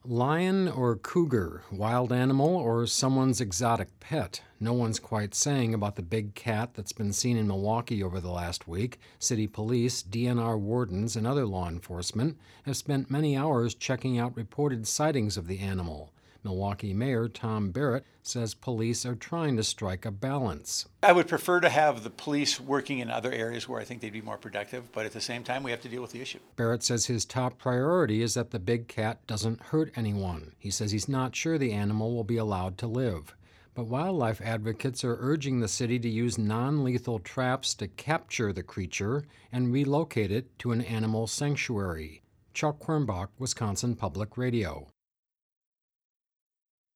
Lion or cougar, wild animal or someone's exotic pet? No one's quite saying about the big cat that's been seen in Milwaukee over the last week. City police, DNR wardens, and other law enforcement have spent many hours checking out reported sightings of the animal. Milwaukee Mayor Tom Barrett says police are trying to strike a balance. I would prefer to have the police working in other areas where I think they'd be more productive, but at the same time, we have to deal with the issue. Barrett says his top priority is that the big cat doesn't hurt anyone. He says he's not sure the animal will be allowed to live. But wildlife advocates are urging the city to use non-lethal traps to capture the creature and relocate it to an animal sanctuary. Chuck Quirmbach, Wisconsin Public Radio.